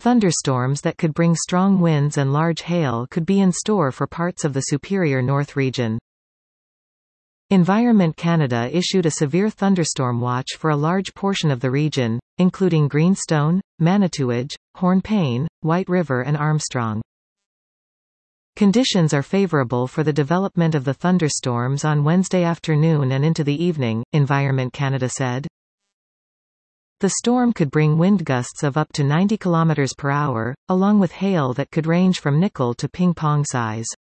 Thunderstorms that could bring strong winds and large hail could be in store for parts of the Superior North region. Environment Canada issued a severe thunderstorm watch for a large portion of the region, including Greenstone, Manitouwadge, Hornepayne, White River and Armstrong. Conditions are favorable for the development of the thunderstorms on Wednesday afternoon and into the evening, Environment Canada said. The storm could bring wind gusts of up to 90 km per hour, along with hail that could range from nickel to ping-pong size.